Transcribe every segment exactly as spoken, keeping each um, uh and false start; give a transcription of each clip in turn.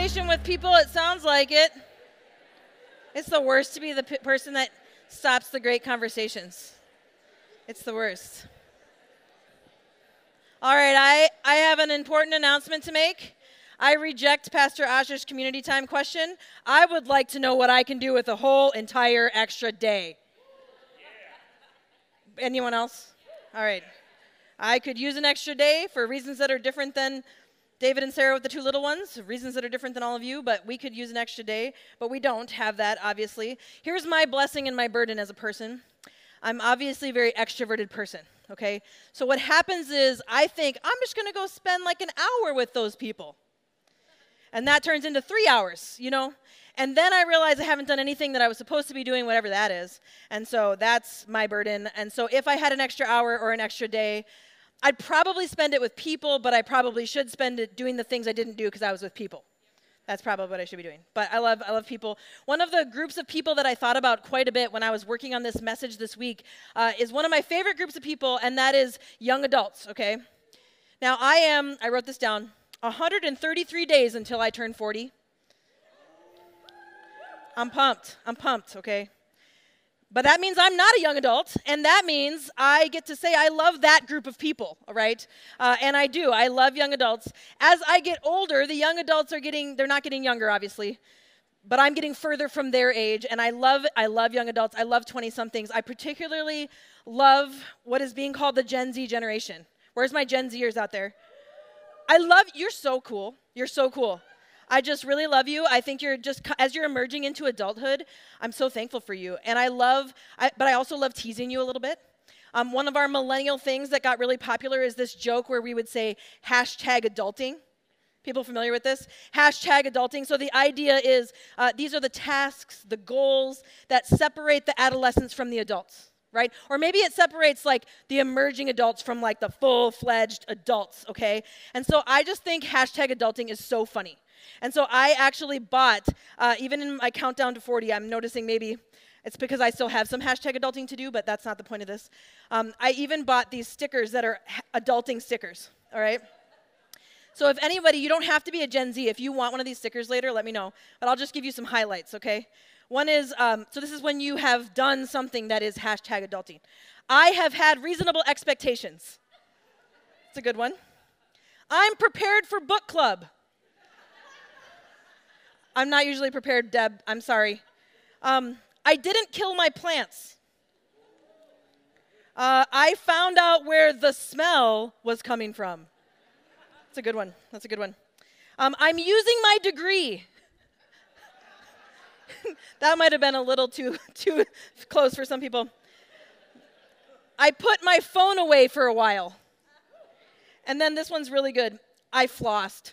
conversation with people, it sounds like it. It's the worst to be the p- person that stops the great conversations. It's the worst. All right, I, I have an important announcement to make. I reject Pastor Asher's community time question. I would like to know what I can do with a whole entire extra day. Yeah. Anyone else? All right. I could use an extra day for reasons that are different than David and Sarah with the two little ones, reasons that are different than all of you, but we could use an extra day, but we don't have that, obviously. Here's my blessing and my burden as a person. I'm obviously a very extroverted person, okay? So what happens is I think, I'm just going to go spend like an hour with those people. And that turns into three hours, you know? And then I realize I haven't done anything that I was supposed to be doing, whatever that is. And so that's my burden. And so if I had an extra hour or an extra day, I'd probably spend it with people, but I probably should spend it doing the things I didn't do because I was with people. That's probably what I should be doing. But I love I love people. One of the groups of people that I thought about quite a bit when I was working on this message this week uh, is one of my favorite groups of people, and that is young adults, okay? Now, I am, I wrote this down, one hundred thirty-three days until I turn forty. I'm pumped. I'm pumped, okay? But that means I'm not a young adult, and that means I get to say I love that group of people, all right? Uh, and I do. I love young adults. As I get older, the young adults are getting, they're not getting younger, obviously, but I'm getting further from their age, and I love, I love young adults. I love twenty-somethings. I particularly love what is being called the Gen Z generation. Where's my Gen Zers out there? I love, you're so cool. You're so cool. I just really love you. I think you're just, as you're emerging into adulthood, I'm so thankful for you. And I love, I, but I also love teasing you a little bit. Um, one of our millennial things that got really popular is this joke where we would say hashtag adulting. People familiar with this? Hashtag adulting. So the idea is uh, these are the tasks, the goals that separate the adolescents from the adults, right? Or maybe it separates like the emerging adults from like the full-fledged adults, okay? And so I just think hashtag adulting is so funny. And so I actually bought, uh, even in my countdown to forty, I'm noticing maybe it's because I still have some hashtag adulting to do, but that's not the point of this. Um, I even bought these stickers that are ha- adulting stickers, all right? So if anybody, you don't have to be a Gen Z. If you want one of these stickers later, let me know. But I'll just give you some highlights, okay? One is, um, so this is when you have done something that is hashtag adulting. I have had reasonable expectations. It's a good one. I'm prepared for book club. I'm not usually prepared, Deb. I'm sorry. Um, I didn't kill my plants. Uh, I found out where the smell was coming from. That's a good one. That's a good one. Um, I'm using my degree. That might have been a little too, too close for some people. I put my phone away for a while. And then this one's really good. I flossed.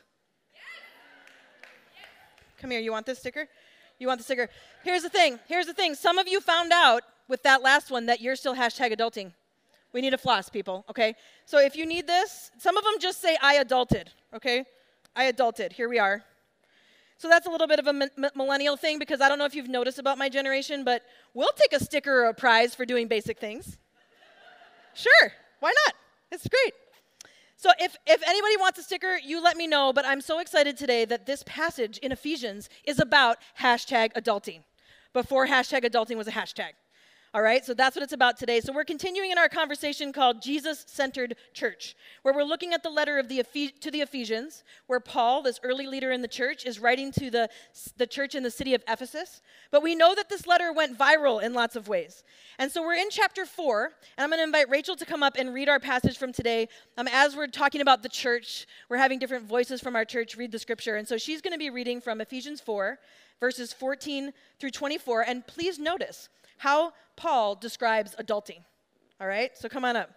Come here, you want this sticker? You want the sticker? Here's the thing, here's the thing. Some of you found out with that last one that you're still hashtag adulting. We need a floss, people, okay? So if you need this, some of them just say, I adulted, okay? I adulted, here we are. So that's a little bit of a m- m- millennial thing because I don't know if you've noticed about my generation, but we'll take a sticker or a prize for doing basic things. Sure, why not? It's great. So if, if anybody wants a sticker, you let me know, but I'm so excited today that this passage in Ephesians is about hashtag adulting, before hashtag adulting was a hashtag. All right, so that's what it's about today. So we're continuing in our conversation called Jesus-Centered Church, where we're looking at the letter of the Ephes- to the Ephesians, where Paul, this early leader in the church, is writing to the, the church in the city of Ephesus. But we know that this letter went viral in lots of ways. And so we're in chapter four, and I'm going to invite Rachel to come up and read our passage from today. Um, as we're talking about the church, we're having different voices from our church read the scripture. And so she's going to be reading from Ephesians four, verses fourteen through twenty-four. And please notice how Paul describes adulting. All right, so come on up.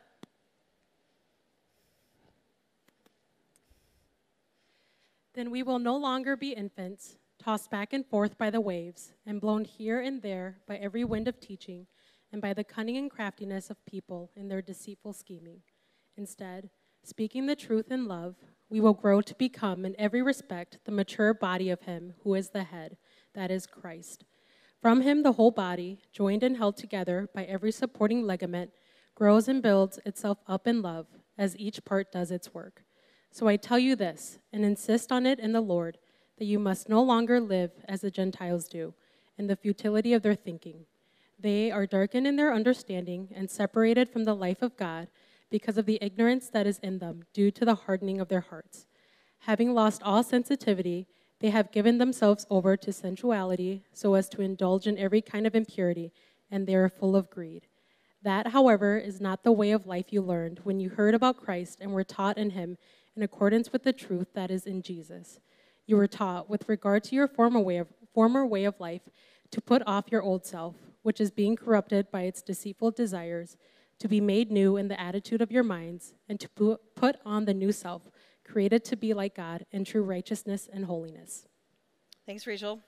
Then we will no longer be infants, tossed back and forth by the waves, and blown here and there by every wind of teaching, and by the cunning and craftiness of people in their deceitful scheming. Instead, speaking the truth in love, we will grow to become in every respect the mature body of him who is the head, that is Christ. From him the whole body, joined and held together by every supporting ligament, grows and builds itself up in love as each part does its work. So I tell you this, and insist on it in the Lord, that you must no longer live as the Gentiles do, in the futility of their thinking. They are darkened in their understanding and separated from the life of God because of the ignorance that is in them due to the hardening of their hearts. Having lost all sensitivity, they have given themselves over to sensuality so as to indulge in every kind of impurity, and they are full of greed. That, however, is not the way of life you learned when you heard about Christ and were taught in him in accordance with the truth that is in Jesus. You were taught, with regard to your former way of, former way of life, to put off your old self, which is being corrupted by its deceitful desires, to be made new in the attitude of your minds, and to put on the new self, created to be like God in true righteousness and holiness. Thanks, Rachel.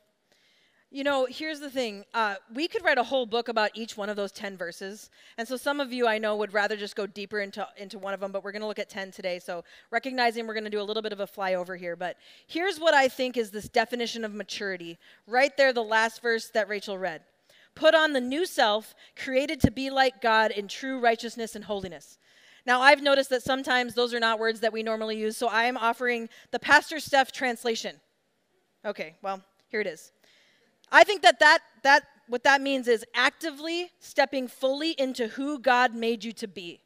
You know, here's the thing. Uh, we could write a whole book about each one of those ten verses. And so some of you, I know, would rather just go deeper into, into one of them, but we're going to look at ten today. So recognizing we're going to do a little bit of a flyover here. But here's what I think is this definition of maturity. Right there, the last verse that Rachel read. Put on the new self, created to be like God in true righteousness and holiness. Now, I've noticed that sometimes those are not words that we normally use, so I am offering the Pastor Steph translation. Okay, well, here it is. I think that, that that what that means is actively stepping fully into who God made you to be.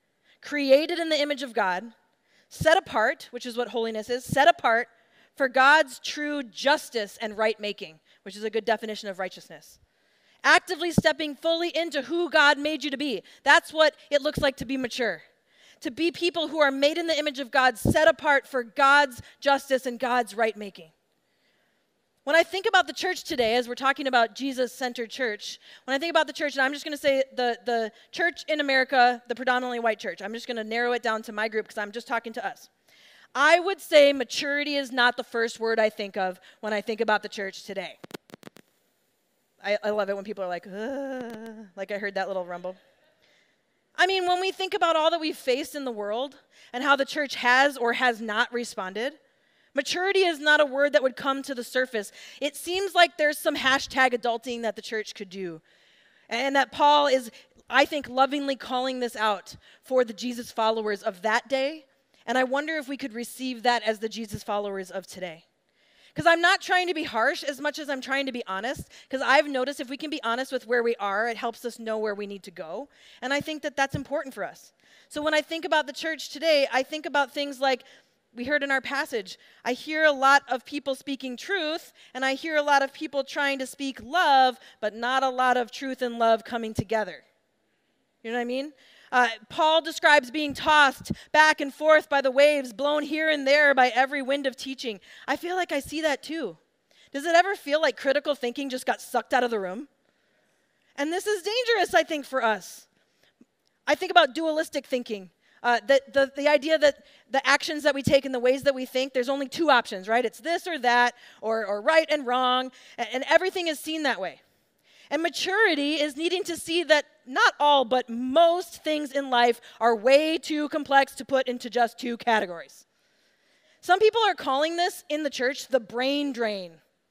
Created in the image of God, set apart, which is what holiness is, set apart for God's true justice and right making, which is a good definition of righteousness. Actively stepping fully into who God made you to be. That's what it looks like to be mature. To be people who are made in the image of God, set apart for God's justice and God's right making. When I think about the church today, as we're talking about Jesus-centered church, when I think about the church, and I'm just going to say the, the church in America, the predominantly white church, I'm just going to narrow it down to my group because I'm just talking to us. I would say maturity is not the first word I think of when I think about the church today. I, I love it when people are like, ugh, like I heard that little rumble. I mean, when we think about all that we've faced in the world and how the church has or has not responded, maturity is not a word that would come to the surface. It seems like there's some hashtag adulting that the church could do. And that Paul is, I think, lovingly calling this out for the Jesus followers of that day. And I wonder if we could receive that as the Jesus followers of today. Because I'm not trying to be harsh as much as I'm trying to be honest. Because I've noticed if we can be honest with where we are, it helps us know where we need to go. And I think that that's important for us. So when I think about the church today, I think about things like, we heard in our passage, I hear a lot of people speaking truth, and I hear a lot of people trying to speak love, but not a lot of truth and love coming together. You know what I mean? Uh, Paul describes being tossed back and forth by the waves, blown here and there by every wind of teaching. I feel like I see that too. Does it ever feel like critical thinking just got sucked out of the room? And this is dangerous, I think, for us. I think about dualistic thinking. Uh, the, the, the idea that the actions that we take and the ways that we think, there's only two options, right? It's this or that, or, or right and wrong, and, and everything is seen that way. And maturity is needing to see that not all, but most things in life are way too complex to put into just two categories. Some people are calling this in the church the brain drain.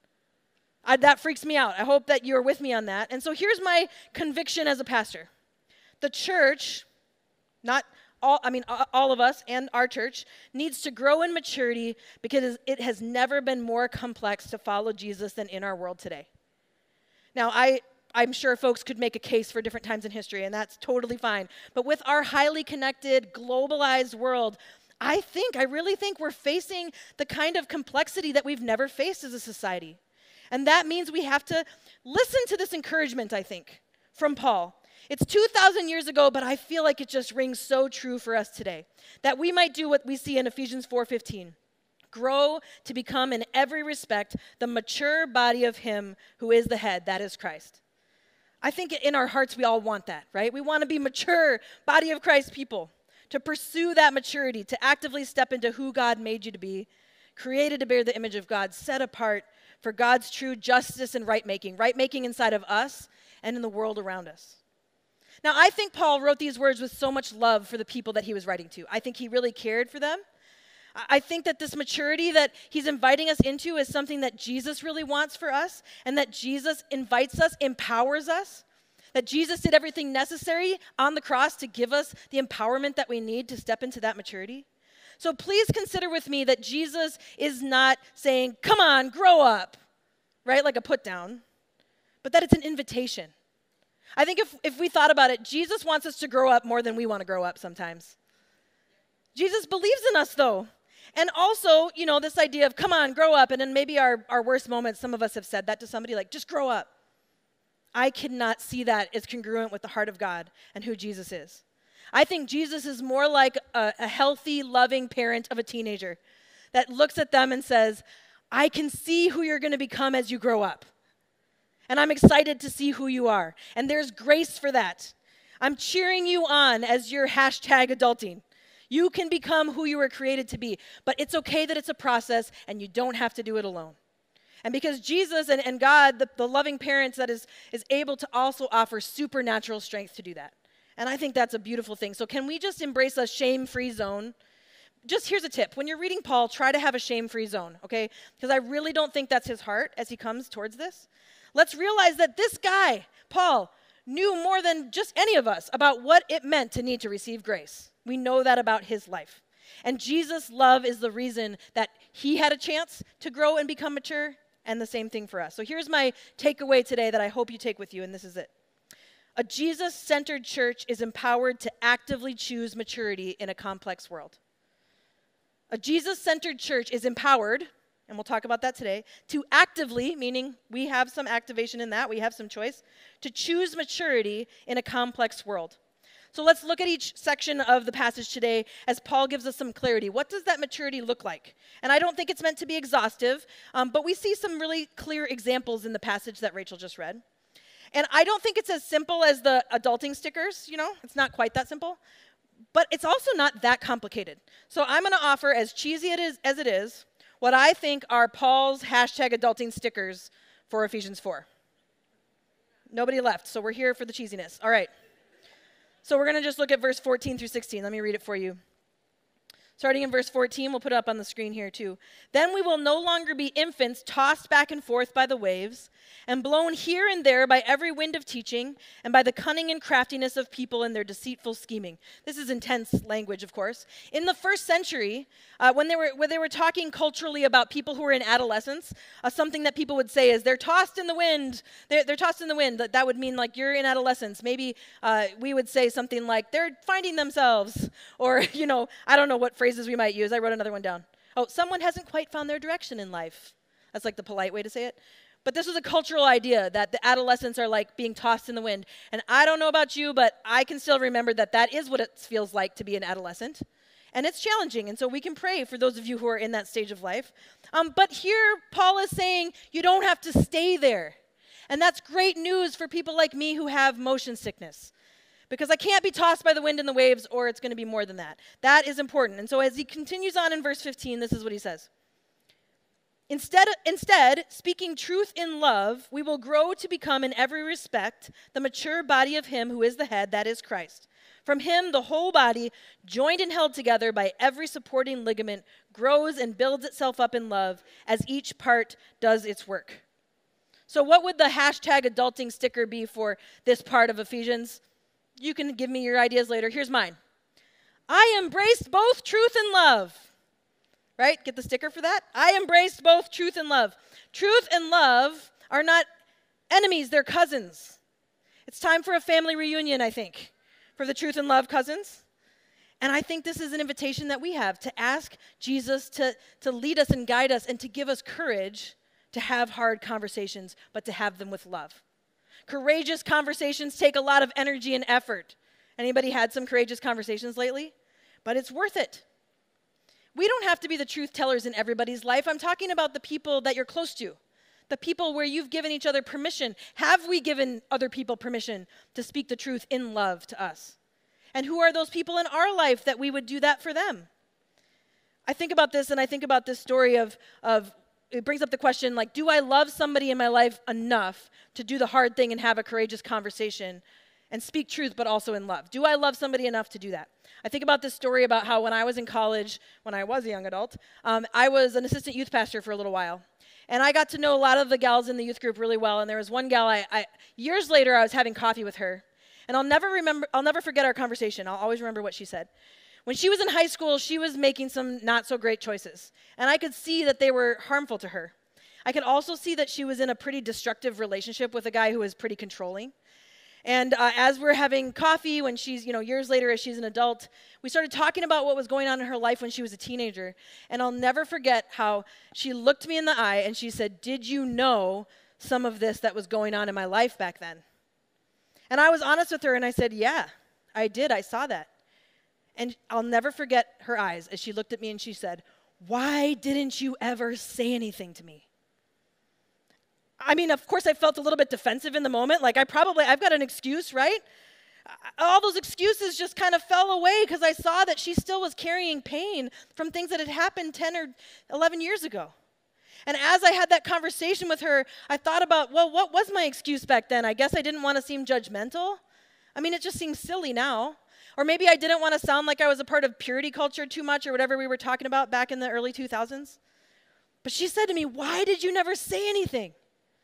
I, that freaks me out. I hope that you're with me on that. And so here's my conviction as a pastor. The church, not all, I mean, all of us and our church, needs to grow in maturity because it has never been more complex to follow Jesus than in our world today. Now, I, I'm sure folks could make a case for different times in history, and that's totally fine. But with our highly connected, globalized world, I think, I really think we're facing the kind of complexity that we've never faced as a society. And that means we have to listen to this encouragement, I think, from Paul. It's two thousand years ago, but I feel like it just rings so true for us today. That we might do what we see in Ephesians four fifteen. Grow to become in every respect the mature body of him who is the head, that is Christ. I think in our hearts we all want that, right? We want to be mature body of Christ people, to pursue that maturity, to actively step into who God made you to be, created to bear the image of God, set apart for God's true justice and right-making, right-making inside of us and in the world around us. Now, I think Paul wrote these words with so much love for the people that he was writing to. I think he really cared for them. I think that this maturity that he's inviting us into is something that Jesus really wants for us, and that Jesus invites us, empowers us, that Jesus did everything necessary on the cross to give us the empowerment that we need to step into that maturity. So please consider with me that Jesus is not saying, come on, grow up, right, like a put down, but that it's an invitation. I think if, if we thought about it, Jesus wants us to grow up more than we want to grow up sometimes. Jesus believes in us, though. And also, you know, this idea of, come on, grow up, and in maybe our, our worst moments, some of us have said that to somebody, like, just grow up. I cannot see that as congruent with the heart of God and who Jesus is. I think Jesus is more like a, a healthy, loving parent of a teenager that looks at them and says, I can see who you're going to become as you grow up. And I'm excited to see who you are. And there's grace for that. I'm cheering you on as you're hashtag adulting. You can become who you were created to be. But it's okay that it's a process and you don't have to do it alone. And because Jesus and, and God, the, the loving parents that is, is able to also offer supernatural strength to do that. And I think that's a beautiful thing. So can we just embrace a shame-free zone? Just here's a tip. When you're reading Paul, try to have a shame-free zone, okay? Because I really don't think that's his heart as he comes towards this. Let's realize that this guy, Paul, knew more than just any of us about what it meant to need to receive grace. We know that about his life. And Jesus' love is the reason that he had a chance to grow and become mature, and the same thing for us. So here's my takeaway today that I hope you take with you, and this is it. A Jesus-centered church is empowered to actively choose maturity in a complex world. A Jesus-centered church is empowered, and we'll talk about that today, to actively, meaning we have some activation in that, we have some choice, to choose maturity in a complex world. So let's look at each section of the passage today as Paul gives us some clarity. What does that maturity look like? And I don't think it's meant to be exhaustive, um, but we see some really clear examples in the passage that Rachel just read. And I don't think it's as simple as the adulting stickers, you know? It's not quite that simple. But it's also not that complicated. So I'm going to offer, as cheesy it is, as it is, what I think are Paul's hashtag adulting stickers for Ephesians four. Nobody left, so we're here for the cheesiness. All right. So we're going to just look at verse fourteen through sixteen. Let me read it for you. Starting in verse fourteen, we'll put it up on the screen here too. Then we will no longer be infants tossed back and forth by the waves and blown here and there by every wind of teaching and by the cunning and craftiness of people in their deceitful scheming. This is intense language, of course. In the first century, uh, when they were when they were talking culturally about people who were in adolescence, uh, something that people would say is they're tossed in the wind. They're, they're tossed in the wind. That, that would mean like you're in adolescence. Maybe uh, we would say something like they're finding themselves, or you know, I don't know what phrases we might use. I wrote another one down. Oh, someone hasn't quite found their direction in life. That's like the polite way to say it. But this was a cultural idea that the adolescents are like being tossed in the wind. And I don't know about you, but I can still remember that that is what it feels like to be an adolescent. And it's challenging. And so we can pray for those of you who are in that stage of life. Um, but here, Paul is saying you don't have to stay there. And that's great news for people like me who have motion sickness. Because I can't be tossed by the wind and the waves, or it's going to be more than that. That is important. And so as he continues on in verse fifteen, this is what he says. Instead, instead, speaking truth in love, we will grow to become in every respect the mature body of him who is the head, that is Christ. From him, the whole body, joined and held together by every supporting ligament, grows and builds itself up in love as each part does its work. So what would the hashtag adulting sticker be for this part of Ephesians? You can give me your ideas later. Here's mine. I embraced both truth and love. Right? Get the sticker for that? I embraced both truth and love. Truth and love are not enemies, they're cousins. It's time for a family reunion, I think, for the truth and love cousins. And I think this is an invitation that we have to ask Jesus to, to lead us and guide us and to give us courage to have hard conversations, but to have them with love. Courageous conversations take a lot of energy and effort. Anybody had some courageous conversations lately? But it's worth it. We don't have to be the truth tellers in everybody's life. I'm talking about the people that you're close to, the people where you've given each other permission. Have we given other people permission to speak the truth in love to us? And who are those people in our life that we would do that for them? I think about this, and I think about this story of, of it brings up the question, like, do I love somebody in my life enough to do the hard thing and have a courageous conversation and speak truth, but also in love? Do I love somebody enough to do that? I think about this story about how when I was in college, when I was a young adult, um, I was an assistant youth pastor for a little while. And I got to know a lot of the gals in the youth group really well. And there was one gal, I, I years later, I was having coffee with her. And I'll never remember, I'll never forget our conversation. I'll always remember what she said. When she was in high school, she was making some not so great choices, and I could see that they were harmful to her. I could also see that she was in a pretty destructive relationship with a guy who was pretty controlling. And uh, as we're having coffee, when she's, you know, years later as she's an adult, we started talking about what was going on in her life when she was a teenager. And I'll never forget how she looked me in the eye and she said, "Did you know some of this that was going on in my life back then?" And I was honest with her and I said, "Yeah, I did. I saw that." And I'll never forget her eyes as she looked at me and she said, "Why didn't you ever say anything to me?" I mean, of course, I felt a little bit defensive in the moment. Like, I probably, I've got an excuse, right? All those excuses just kind of fell away because I saw that she still was carrying pain from things that had happened ten or eleven years ago. And as I had that conversation with her, I thought about, well, what was my excuse back then? I guess I didn't want to seem judgmental. I mean, it just seems silly now. Or maybe I didn't want to sound like I was a part of purity culture too much or whatever we were talking about back in the early two thousands. But she said to me, "Why did you never say anything?"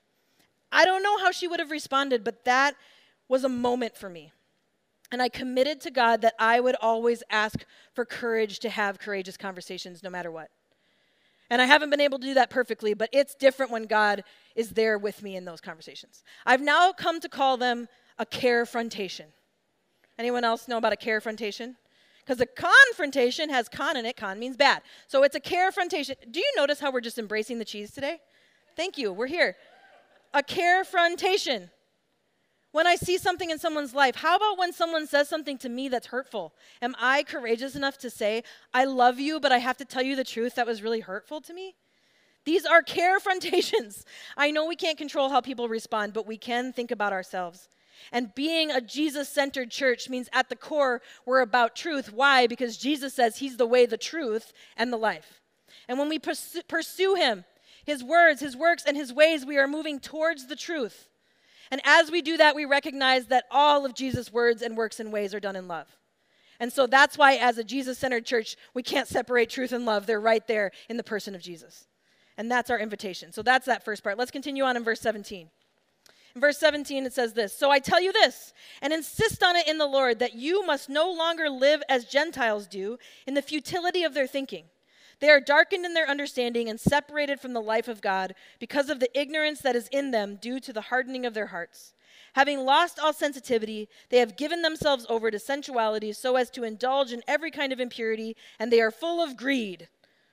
I don't know how she would have responded, but that was a moment for me. And I committed to God that I would always ask for courage to have courageous conversations no matter what. And I haven't been able to do that perfectly, but it's different when God is there with me in those conversations. I've now come to call them a carefrontation. Anyone else know about a carefrontation? Because a confrontation has con in it. Con means bad. So it's a carefrontation. Do you notice how we're just embracing the cheese today? Thank you. We're here. A carefrontation. When I see something in someone's life, how about when someone says something to me that's hurtful? Am I courageous enough to say, "I love you, but I have to tell you the truth that was really hurtful to me"? These are carefrontations. I know we can't control how people respond, but we can think about ourselves. And being a Jesus-centered church means at the core, we're about truth. Why? Because Jesus says he's the way, the truth, and the life. And when we pursue, pursue him, his words, his works, and his ways, we are moving towards the truth. And as we do that, we recognize that all of Jesus' words and works and ways are done in love. And so that's why as a Jesus-centered church, we can't separate truth and love. They're right there in the person of Jesus. And that's our invitation. So that's that first part. Let's continue on in verse seventeen. In verse seventeen, it says this: "So I tell you this, and insist on it in the Lord, that you must no longer live as Gentiles do in the futility of their thinking. They are darkened in their understanding and separated from the life of God because of the ignorance that is in them due to the hardening of their hearts. Having lost all sensitivity, they have given themselves over to sensuality so as to indulge in every kind of impurity, and they are full of greed."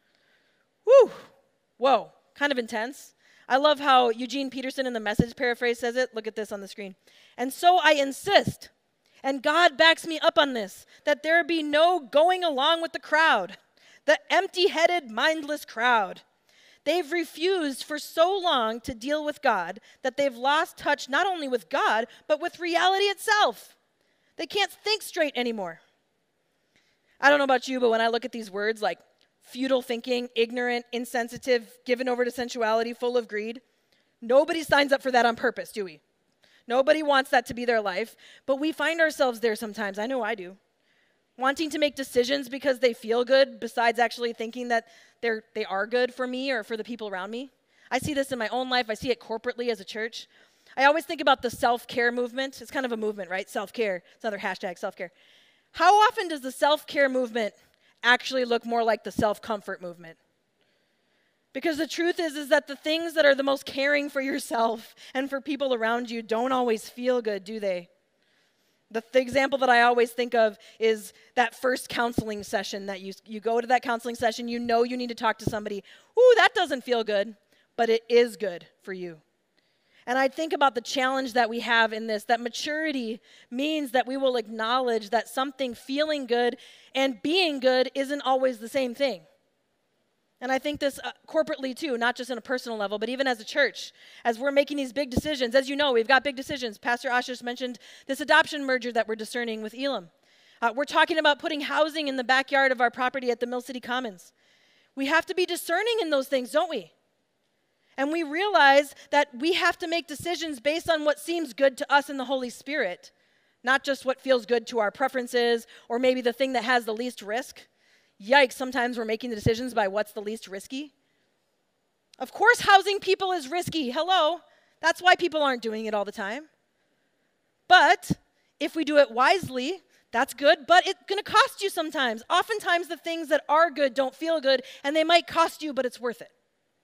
Whew. Whoa, kind of intense. I love how Eugene Peterson in the Message paraphrase says it. Look at this on the screen. "And so I insist, and God backs me up on this, that there be no going along with the crowd. The empty-headed, mindless crowd. They've refused for so long to deal with God that they've lost touch not only with God, but with reality itself. They can't think straight anymore." I don't know about you, but when I look at these words like futile thinking, ignorant, insensitive, given over to sensuality, full of greed, nobody signs up for that on purpose, do we? Nobody wants that to be their life, but we find ourselves there sometimes. I know I do. Wanting to make decisions because they feel good besides actually thinking that they're, they are good for me or for the people around me. I see this in my own life. I see it corporately as a church. I always think about the self-care movement. It's kind of a movement, right? Self-care. It's another hashtag, self-care. How often does the self-care movement actually look more like the self-comfort movement? Because the truth is, is that the things that are the most caring for yourself and for people around you don't always feel good, do they? The, the example that I always think of is that first counseling session that you, you go to that counseling session, you know you need to talk to somebody. Ooh, that doesn't feel good, but it is good for you. And I think about the challenge that we have in this, that maturity means that we will acknowledge that something feeling good and being good isn't always the same thing. And I think this uh, corporately too, not just on a personal level, but even as a church, as we're making these big decisions. As you know, we've got big decisions. Pastor Ashish mentioned this adoption merger that we're discerning with Elam. Uh, we're talking about putting housing in the backyard of our property at the Mill City Commons. We have to be discerning in those things, don't we? And we realize that we have to make decisions based on what seems good to us in the Holy Spirit, not just what feels good to our preferences or maybe the thing that has the least risk. Yikes, sometimes we're making the decisions by what's the least risky. Of course, housing people is risky. Hello. That's why people aren't doing it all the time. But if we do it wisely, That's good, but it's going to cost you sometimes. Oftentimes, the things that are good don't feel good, and they might cost you, but it's worth it.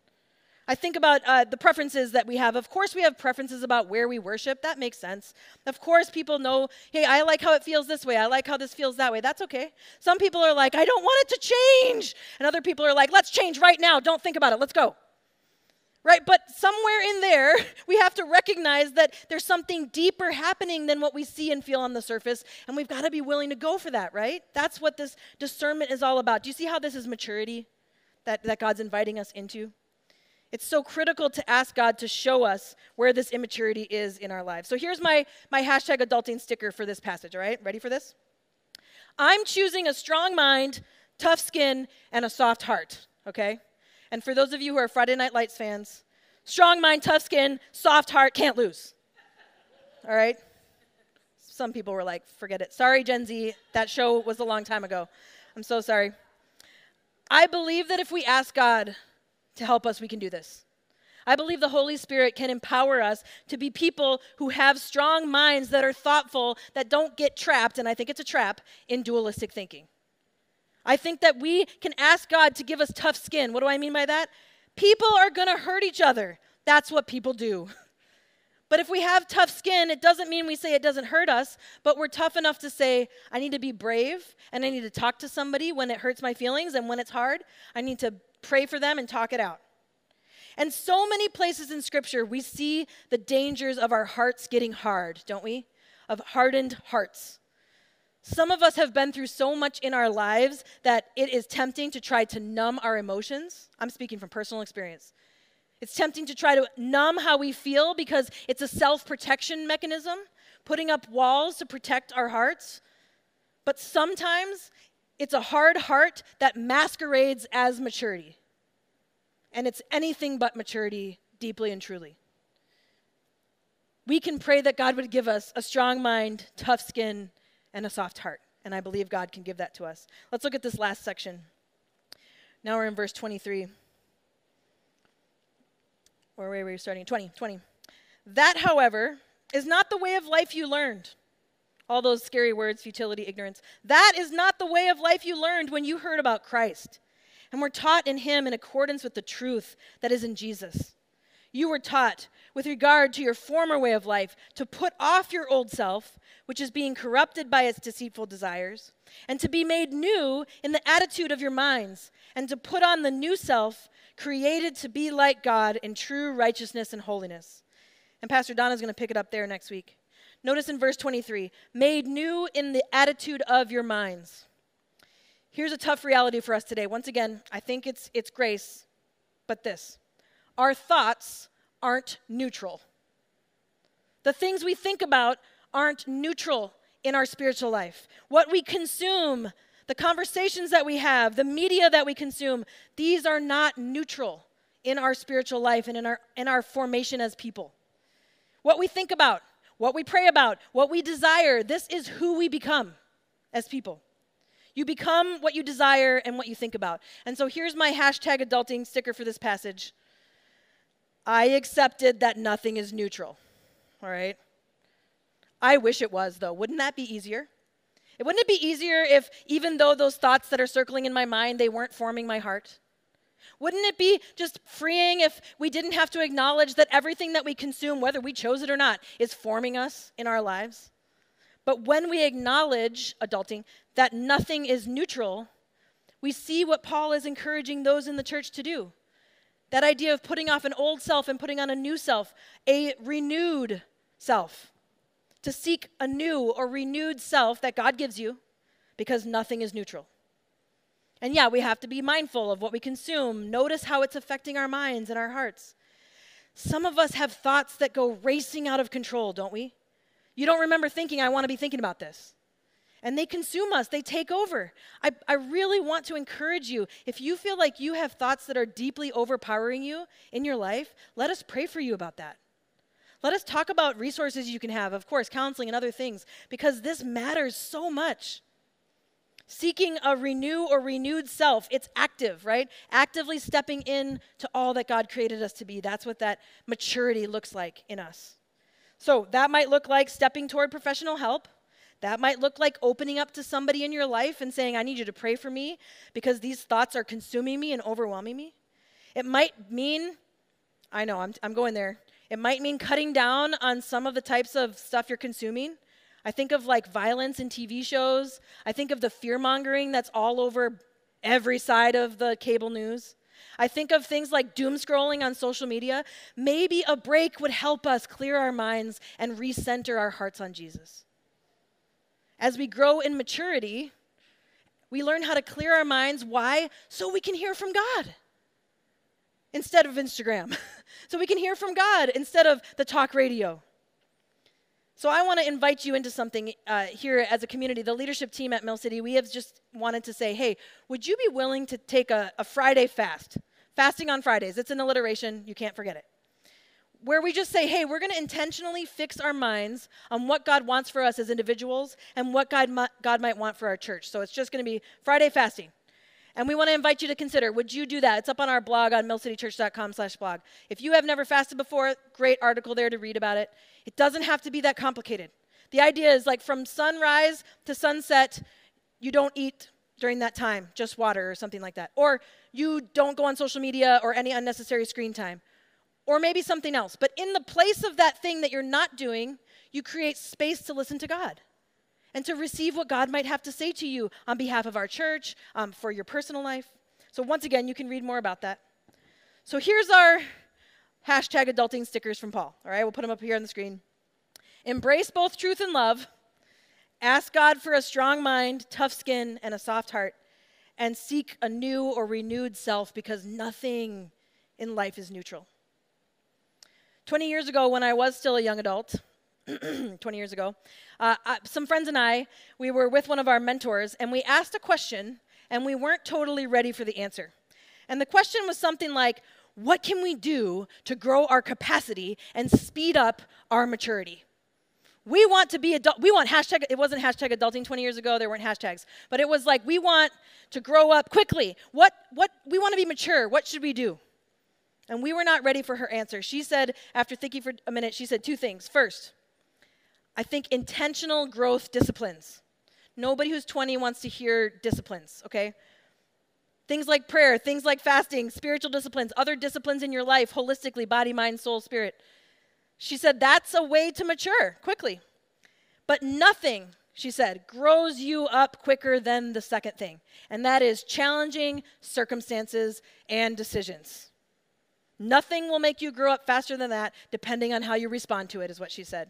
I think about uh, the preferences that we have. Of course, we have preferences about where we worship. That makes sense. Of course, people know, hey, I like how it feels this way. I like how this feels that way. That's okay. Some people are like, I don't want it to change. And other people are like, let's change right now. Don't think about it. Let's go. Right? But somewhere in there, we have to recognize that there's something deeper happening than what we see and feel on the surface, and we've got to be willing to go for that, right? That's what this discernment is all about. Do you see how this is maturity that, that God's inviting us into? It's so critical to ask God to show us where this immaturity is in our lives. So here's my, my hashtag adulting sticker for this passage, all right? Ready for this? I'm choosing a strong mind, tough skin, and a soft heart, okay? And for those of you who are Friday Night Lights fans, strong mind, tough skin, soft heart, can't lose. All right? Some people were like, forget it. Sorry, Gen Z. That show was a long time ago. I'm so sorry. I believe that if we ask God to help us, we can do this. I believe the Holy Spirit can empower us to be people who have strong minds that are thoughtful, that don't get trapped, and I think it's a trap, in dualistic thinking. I think that we can ask God to give us tough skin. What do I mean by that? People are going to hurt each other. That's what people do. But if we have tough skin, it doesn't mean we say it doesn't hurt us, but we're tough enough to say, I need to be brave, and I need to talk to somebody when it hurts my feelings, and when it's hard, I need to pray for them and talk it out. And so many places in Scripture, we see the dangers of our hearts getting hard, don't we? Of hardened hearts. Some of us have been through so much in our lives that it is tempting to try to numb our emotions. I'm speaking from personal experience. It's tempting to try to numb how we feel because it's a self-protection mechanism, putting up walls to protect our hearts. But sometimes it's a hard heart that masquerades as maturity. And it's anything but maturity, deeply and truly. We can pray that God would give us a strong mind, tough skin, and a soft heart. And I believe God can give that to us. Let's look at this last section. Now we're in verse twenty-three. Or where were we starting? twenty, twenty. That, however, is not the way of life you learned. All those scary words, futility, ignorance. That is not the way of life you learned when you heard about Christ and were taught in him in accordance with the truth that is in Jesus. You were taught, with regard to your former way of life, to put off your old self, which is being corrupted by its deceitful desires, and to be made new in the attitude of your minds, and to put on the new self, created to be like God in true righteousness and holiness. And Pastor Donna's going to pick it up there next week. Notice in verse twenty-three, made new in the attitude of your minds. Here's a tough reality for us today. Once again, I think it's it's grace, but this. Our thoughts aren't neutral. The things we think about aren't neutral in our spiritual life. What we consume, the conversations that we have, the media that we consume, these are not neutral in our spiritual life and in our, in our formation as people. What we think about, what we pray about, what we desire, this is who we become as people. You become what you desire and what you think about. And so here's my hashtag adulting sticker for this passage. I accepted that nothing is neutral, all right? I wish it was, though. Wouldn't that be easier? It wouldn't it be easier if, even though those thoughts that are circling in my mind, they weren't forming my heart? Wouldn't it be just freeing if we didn't have to acknowledge that everything that we consume, whether we chose it or not, is forming us in our lives? But when we acknowledge, adulting, that nothing is neutral, we see what Paul is encouraging those in the church to do. That idea of putting off an old self and putting on a new self, a renewed self. To seek a new or renewed self that God gives you because nothing is neutral. And yeah, we have to be mindful of what we consume. Notice how it's affecting our minds and our hearts. Some of us have thoughts that go racing out of control, don't we? You don't remember thinking, I want to be thinking about this. And they consume us. They take over. I, I really want to encourage you. If you feel like you have thoughts that are deeply overpowering you in your life, let us pray for you about that. Let us talk about resources you can have, of course, counseling and other things, because this matters so much. Seeking a renew or renewed self, it's active, right? Actively stepping in to all that God created us to be. That's what that maturity looks like in us. So that might look like stepping toward professional help. That might look like opening up to somebody in your life and saying, I need you to pray for me because these thoughts are consuming me and overwhelming me. It might mean, I know, I'm, I'm going there. It might mean cutting down on some of the types of stuff you're consuming. I think of like violence in T V shows. I think of the fear-mongering that's all over every side of the cable news. I think of things like doom scrolling on social media. Maybe a break would help us clear our minds and recenter our hearts on Jesus. As we grow in maturity, we learn how to clear our minds. Why? So we can hear from God instead of Instagram. So we can hear from God instead of the talk radio. So I want to invite you into something uh, here as a community. The leadership team at Mill City, we have just wanted to say, hey, would you be willing to take a, a Friday fast? Fasting on Fridays. It's an alliteration. You can't forget it. Where we just say, hey, we're going to intentionally fix our minds on what God wants for us as individuals and what God, mi- God might want for our church. So it's just going to be Friday fasting. And we want to invite you to consider, would you do that? It's up on our blog on millcitychurch.com slash blog. If you have never fasted before, great article there to read about it. It doesn't have to be that complicated. The idea is like from sunrise to sunset, you don't eat during that time, just water or something like that. Or you don't go on social media or any unnecessary screen time. Or maybe something else. But in the place of that thing that you're not doing, you create space to listen to God and to receive what God might have to say to you on behalf of our church, um, for your personal life. So once again, you can read more about that. So here's our hashtag adulting stickers from Paul. All right, we'll put them up here on the screen. Embrace both truth and love. Ask God for a strong mind, tough skin, and a soft heart. And seek a new or renewed self because nothing in life is neutral. twenty years ago, when I was still a young adult, twenty years ago, uh, I, some friends and I, we were with one of our mentors, and we asked a question, and we weren't totally ready for the answer. And the question was something like, what can we do to grow our capacity and speed up our maturity? We want to be adult. We want hashtag, it wasn't hashtag adulting twenty years ago, there weren't hashtags, but it was like, we want to grow up quickly. What, what, we want to be mature. What should we do? And we were not ready for her answer. She said, after thinking for a minute, she said two things. First, I think intentional growth disciplines. Nobody who's twenty wants to hear disciplines, okay? Things like prayer, things like fasting, spiritual disciplines, other disciplines in your life, holistically, body, mind, soul, spirit. She said that's a way to mature quickly. But nothing, she said, grows you up quicker than the second thing, and that is challenging circumstances and decisions. Nothing will make you grow up faster than that, depending on how you respond to it, is what she said.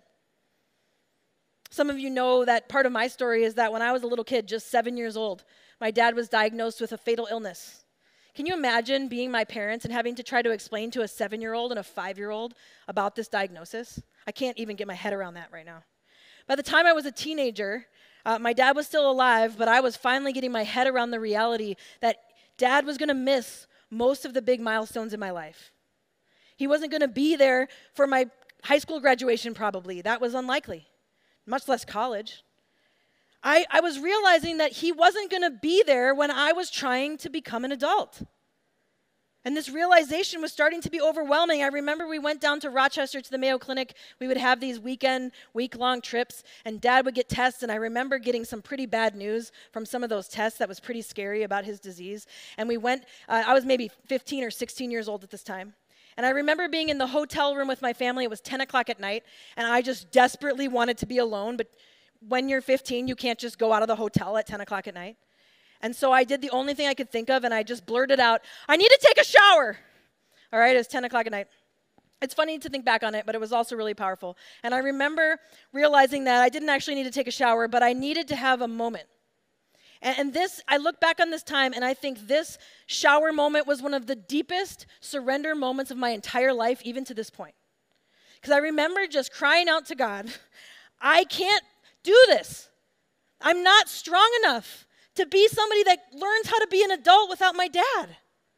Some of you know that part of my story is that when I was a little kid, just seven years old, my dad was diagnosed with a fatal illness. Can you imagine being my parents and having to try to explain to a seven-year-old and a five-year-old about this diagnosis? I can't even get my head around that right now. By the time I was a teenager, uh, my dad was still alive, but I was finally getting my head around the reality that dad was going to miss most of the big milestones in my life. He wasn't going to be there for my high school graduation probably. That was unlikely, much less college. I, I was realizing that he wasn't going to be there when I was trying to become an adult. And this realization was starting to be overwhelming. I remember we went down to Rochester to the Mayo Clinic. We would have these weekend, week-long trips, and Dad would get tests, and I remember getting some pretty bad news from some of those tests that was pretty scary about his disease. And we went, uh, I was maybe fifteen or sixteen years old at this time. And I remember being in the hotel room with my family. It was ten o'clock at night, and I just desperately wanted to be alone. But when you're fifteen, you can't just go out of the hotel at ten o'clock at night. And so I did the only thing I could think of, and I just blurted out, I need to take a shower. All right, it was ten o'clock at night. It's funny to think back on it, but it was also really powerful. And I remember realizing that I didn't actually need to take a shower, but I needed to have a moment. And, and this, I look back on this time, and I think this shower moment was one of the deepest surrender moments of my entire life, even to this point. Because I remember just crying out to God, I can't do this. I'm not strong enough to be somebody that learns how to be an adult without my dad.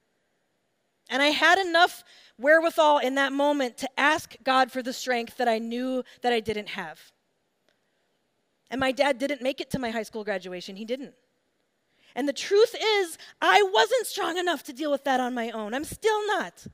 And I had enough wherewithal in that moment to ask God for the strength that I knew that I didn't have. And my dad didn't make it to my high school graduation. He didn't. And the truth is, I wasn't strong enough to deal with that on my own. I'm still not.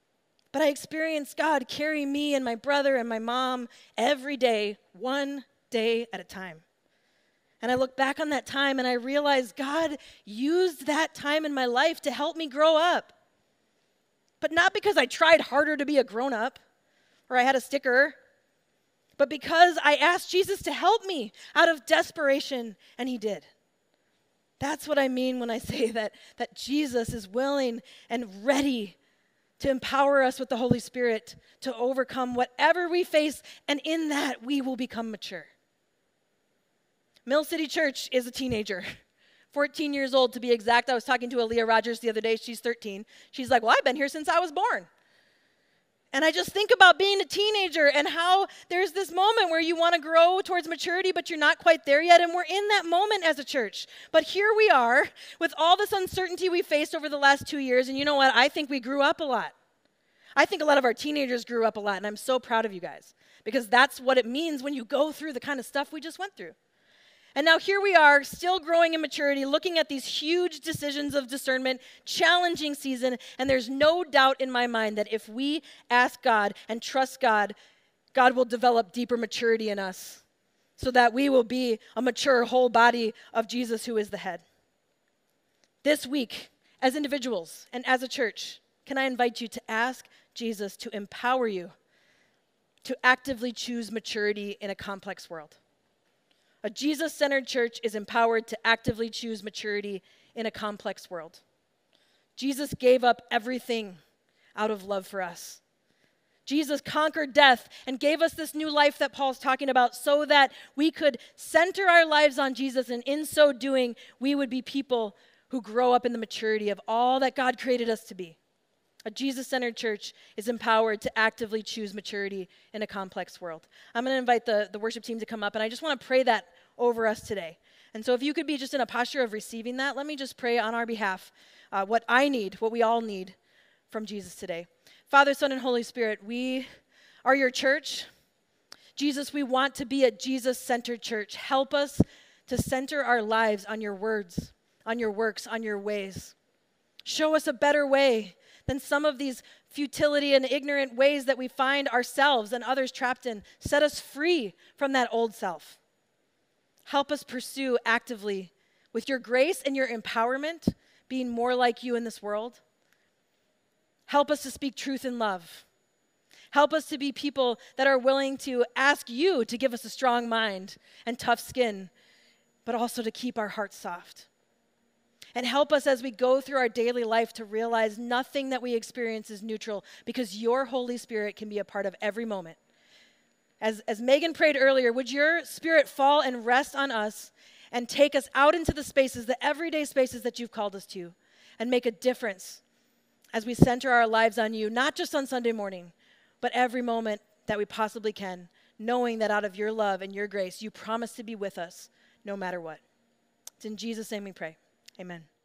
But I experienced God carry me and my brother and my mom every day, one day at a time. And I look back on that time and I realize God used that time in my life to help me grow up. But not because I tried harder to be a grown-up or I had a sticker, but because I asked Jesus to help me out of desperation, and he did. That's what I mean when I say that, that Jesus is willing and ready to empower us with the Holy Spirit to overcome whatever we face, and in that we will become mature. Mill City Church is a teenager, fourteen years old to be exact. I was talking to Aaliyah Rogers the other day. She's thirteen. She's like, well, I've been here since I was born. And I just think about being a teenager and how there's this moment where you want to grow towards maturity, but you're not quite there yet. And we're in that moment as a church. But here we are with all this uncertainty we faced over the last two years. And you know what? I think we grew up a lot. I think a lot of our teenagers grew up a lot. And I'm so proud of you guys, because that's what it means when you go through the kind of stuff we just went through. And now here we are, still growing in maturity, looking at these huge decisions of discernment, challenging season, and there's no doubt in my mind that if we ask God and trust God, God will develop deeper maturity in us so that we will be a mature whole body of Jesus, who is the head. This week, as individuals and as a church, can I invite you to ask Jesus to empower you to actively choose maturity in a complex world? A Jesus-centered church is empowered to actively choose maturity in a complex world. Jesus gave up everything out of love for us. Jesus conquered death and gave us this new life that Paul's talking about so that we could center our lives on Jesus, and in so doing, we would be people who grow up in the maturity of all that God created us to be. A Jesus-centered church is empowered to actively choose maturity in a complex world. I'm going to invite the, the worship team to come up, and I just want to pray that over us today. And so if you could be just in a posture of receiving that, let me just pray on our behalf uh, what I need, what we all need from Jesus today. Father, Son, and Holy Spirit, we are your church. Jesus, we want to be a Jesus-centered church. Help us to center our lives on your words, on your works, on your ways. Show us a better way than some of these futility and ignorant ways that we find ourselves and others trapped in. Set us free from that old self. Help us pursue actively, with your grace and your empowerment, being more like you in this world. Help us to speak truth in love. Help us to be people that are willing to ask you to give us a strong mind and tough skin, but also to keep our hearts soft. And help us as we go through our daily life to realize nothing that we experience is neutral, because your Holy Spirit can be a part of every moment. As, as Megan prayed earlier, would your Spirit fall and rest on us and take us out into the spaces, the everyday spaces that you've called us to, and make a difference as we center our lives on you, not just on Sunday morning, but every moment that we possibly can, knowing that out of your love and your grace, you promise to be with us no matter what. It's in Jesus' name we pray. Amen.